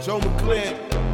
Joe McClain.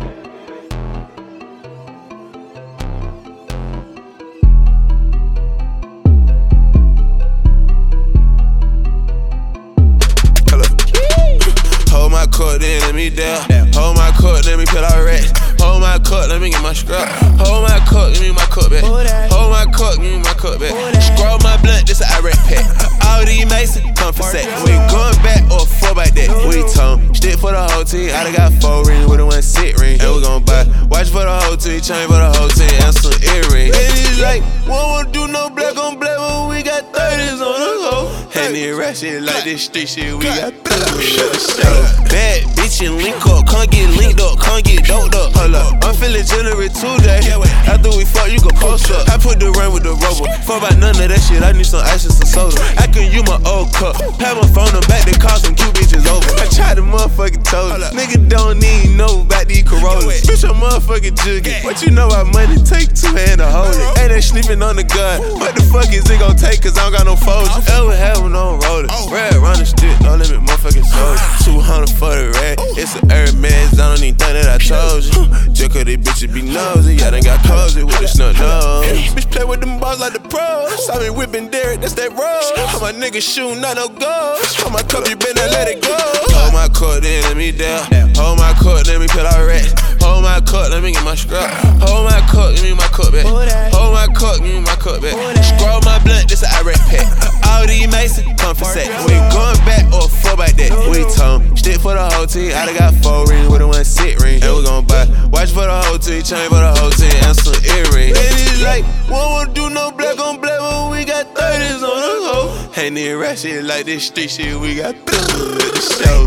Hold my coat, then let me down. Hold my coat, let me peel out racks. Hold my coat, let me get my scrap. Hold my coat, give me my cup back. Hold my coat, give me my cup back. Scroll my blunt, this a Iraq pack. All these Mason, come for sack. We going back or 4 by that. We tone, stick for the whole team. I done got 4 rings with a 1 sit ring. And we gon' buy watch for the whole team, chain for the whole team, and some earrings. And it's like, we won't do no black on black, but we got 30s on the go. And it rap shit like this street shit, we got 30s. Bad bitch and link up, can't get linked up, can't get doped up. Hold up, I'm feeling generous today. After we fuck, you can post up. I put the rain with the rubber. Fuck about none of that shit, I need some ice and some soda. I can use my old cup. Have my phone on back, they call some cute bitches over. I tried to motherfucking told us. Nigga don't need know about these Corollas. Bitch, I'm motherfucking juggy. What you know about money? Take 2 hands to hold it. Ain't they sleeping on the gun? What the fuck is it gon' take? Cause I don't got no foes. Ever have one on roller. Red run the stick, no limit, motherfucking soldier. 200 for the red. It's an Hermes, I don't even think that I told you. Just cause these bitches be nosy, I done got cozy with a snub nose. Bitch play with them balls like the pros. I been whipping Derek, that's that road. All my niggas shooting, not no goals. Hold my cup, you better let it go. Hold my coat, then let me down. Hold my coat, let me peel out racks. Hold my coat, let me get my scrap. Hold my coat, give me my cup back. Hold my coat, give me my cup back. Scroll my blunt, this a Iraq pack. All these Mason, come for sack. We going back or 4 by that. We tone, stick for the whole team. I done got 4 rings with a 1 sit ring. And we gon' buy watch for the whole team, chain for the whole team, and some earrings. And it's like, we won't do no black on black, but we got 30s on the go. And it rap shit like this street shit, we got 30s shows.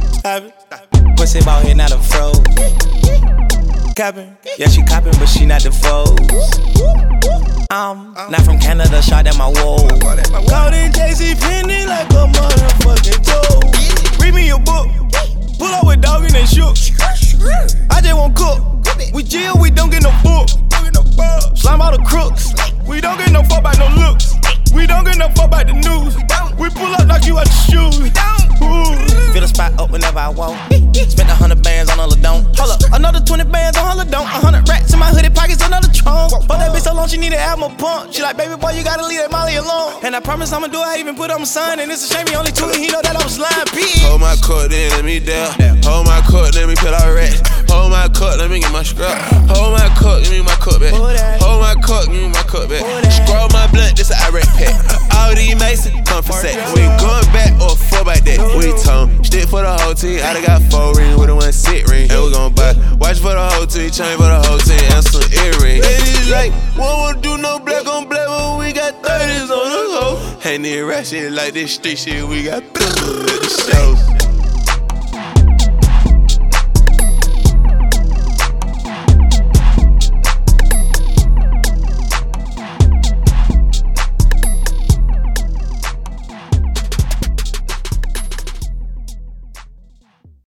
Pussy ball here, not a froze. Coppin', yeah, she coppin', but she not the foes. Not from Canada, shot at my wall. Caught in JC Penny like a motherfucking toe. Read me your book, pull up with dog and they shook. I just won't cook. We chill, we don't get no book. Slime all the crooks. We don't get no fuck by no looks. We don't get no fuck by the news. We pull up like you out the shoes. Feel the spot up whenever I want. Spent 100 bands on all the don't. Hold up, another 20 bands on all the don't. 100 racks in my hoodie pockets, another trunk. Fuck that bitch so long, she need to have my pump. She like, baby boy, you gotta leave that Molly alone. And I promise I'ma do it, I even put on my son. And it's a shame he only 2 and he know that I was lying, P. Hold my coat, then let me down. Hold my coat, let me peel out racks. Hold my coat, let me get my scrap. Hold my coat, give me my cup back. Hold my coat, give me my cup back. Scroll my blunt, this a Iraq pack. All these Mason, come for sack. We going back or 4 by that. We tone, stick for the whole team. I done got 4 rings with a 1 sit ring. And we gon' buy watch for the whole team, chain for the whole team, and some earrings. And it's like, we won't do no black on black, but we got 30s on the go. And it rap shit like this street shit, we got 30s shows.